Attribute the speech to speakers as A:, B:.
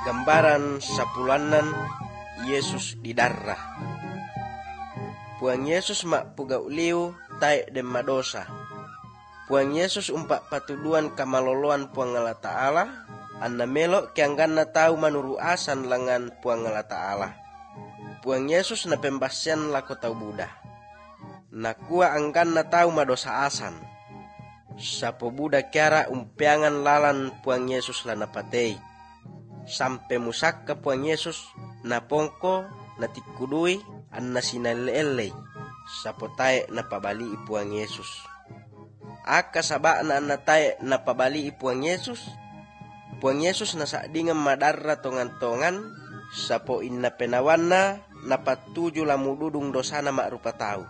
A: Gambaran sapulanan Yesus di darah. Puang Yesus mak pugau liu tai dem madosa. Puang Yesus umpak patuduan kamaloloan Puang Allah Ta'ala, anna melo kianggan na tau manuru asan lengan Puang Allah Ta'ala. Puang Yesus na pembasian lako tau Buddha. Na kuah anggan na tau madosa asan. Sapo Buddha kiara umpiangan lalan Puang Yesus lana patei. Sampai musaka Puang Yesus na pongko na tikudui anna sinalele sapo tae na pabali Puang Yesus. Aka sabak na anna tae na pabali Puang Yesus. Puang Yesus na sakdingan madarra tongan-tongan sapo inna penawanna na patuju lamududung dosana mak rupa tau.